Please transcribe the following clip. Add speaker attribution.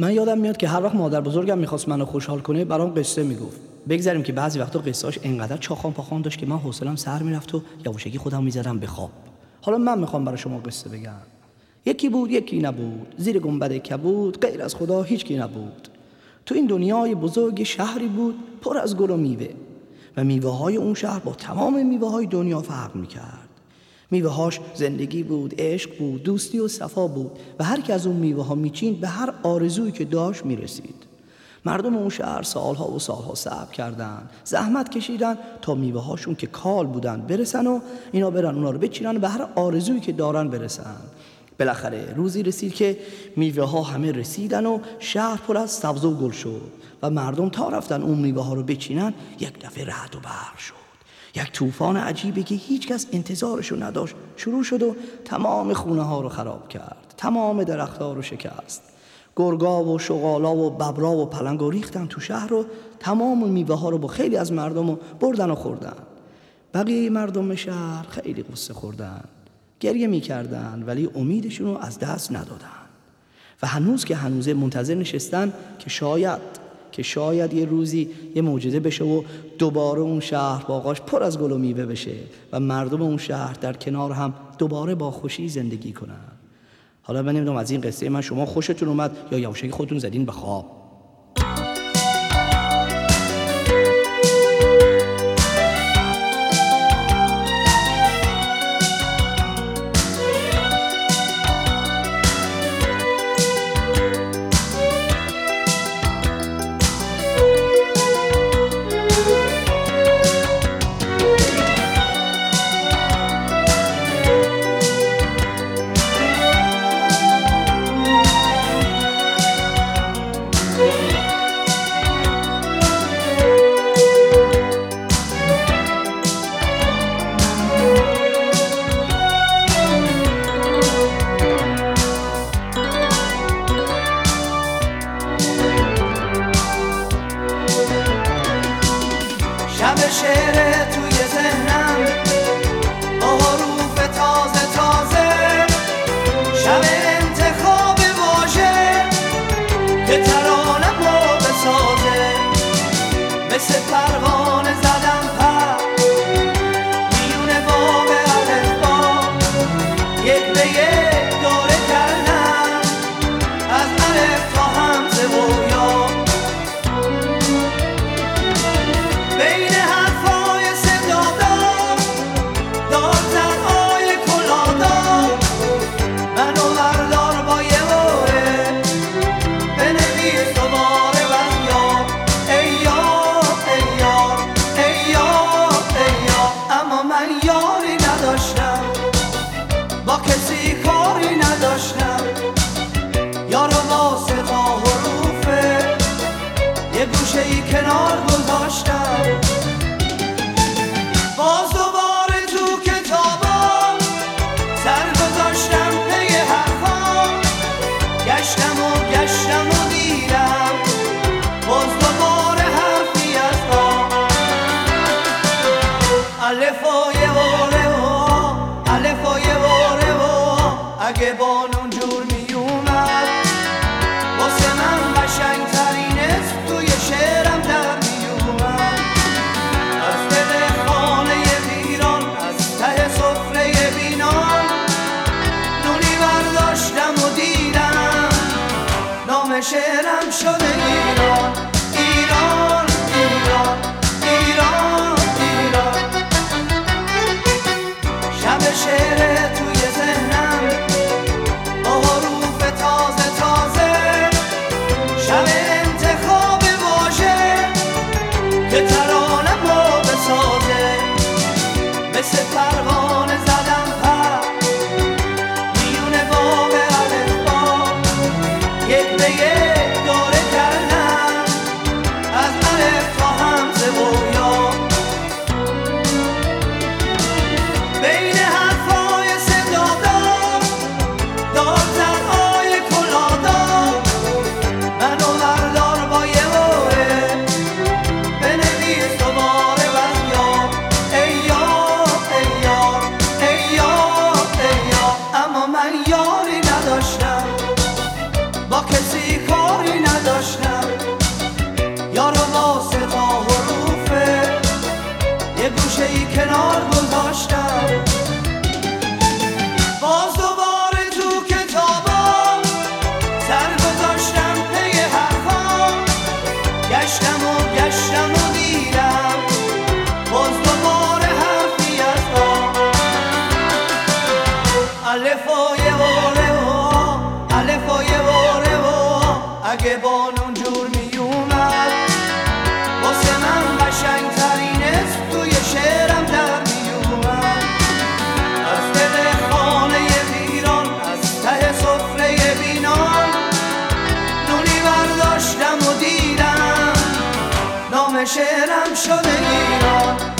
Speaker 1: من یادم میاد که هر وقت مادر بزرگم میخواست منو خوشحال کنه برام قصه میگفت. بگذاریم که بعضی وقتا قصه‌اش انقدر چاخان پاخان داشت که من حوصله‌ام سر میرفت و یواشکی خودم میزدم به خواب. حالا من میخوام برای شما قصه بگم. یکی بود یکی نبود، زیر گنبد کبود غیر از خدا هیچ کی نبود. تو این دنیای بزرگ شهری بود پر از گل و میوه و میوه‌های اون شهر با تمام میوه‌های دنیا فرق میکرد. میوه‌هاش زندگی بود، عشق بود، دوستی و صفا بود و هر کی از اون میوه‌ها میچیند به هر آرزویی که داشت میرسید. مردم اون شهر سالها و سالها صبر کردن، زحمت کشیدن تا میوه‌هاشون که کال بودن برسن و اینا برن اونا رو بچینن و به هر آرزویی که دارن برسن. بالاخره روزی رسید که میوه‌ها همه رسیدن و شهر پر از سبز و گل شد و مردم تا رفتن اون میوه‌ها رو بچینن یک دفعه رعد و برق شد. یک طوفان عجیبی که هیچ کس انتظارشو نداشت شروع شد و تمام خونه ها رو خراب کرد، تمام درخت ها رو شکست. گرگا و شغالا و ببرا و پلنگا ریختن تو شهر و تمام میوه ها رو با خیلی از مردم رو بردن و خوردن. بقیه مردم شهر خیلی قصه خوردن، گریه میکردن ولی امیدشون رو از دست ندادن و هنوز که هنوزه منتظر نشستن که شاید یه روزی یه معجزه بشه و دوباره اون شهر باغاش پر از گل و میوه بشه و مردم اون شهر در کنار هم دوباره با خوشی زندگی کنن. حالا من نمیدونم از این قصه من شما خوشتون اومد یا یواشکی خودتون زدین به خواب.
Speaker 2: شعر توی ذهنم با حروف تازه تازه، شب انتخاب واژه که ترانم رو بسازه. مثل پروانه زدم پر میون باغ الفبا، یک به یک دوره کردم از الف تا همزه و یا. با کسی کاری نداشتم، یارو واسه تا حروفه یه گوشه ای کنار گذاشتم. باز دوباره تو کتابا سر گذاشتم پی حرفا، گشتم و دیدم باز دوباره حرفی از ما. الفای اگه بانون جور می اومد واسه من قشنگ ترین اسم توی شعرم در می اومد. از دل خانه ویران، از ته سفره بینان، نونی برداشتم و دیدم نام شعرم شده ایران. ایران ایران ایران ایران. شب شعر توی ذهنم با حروف تازه تازه، شب انتخاب واژه که ترانم رو بسازه. مثل پروانه زدم پر میون باغ الفبا، یک به یک دوره کردم از الف تا همزه و یا. بین حرفای صدادار دارترهای کلادار، منو بردار با یه باره بنویس دوباره بیا. ای یار ای یار ای یار ای یار. اما من یاری نداشتم با کسی اگه بانون جور میومد واسه من قشنگ ترین اسم توی شعرم در میومد. از دل خانه ویران، از ته سفره بینان، نونی برداشتم و دیدم نام شعرم شده ایران.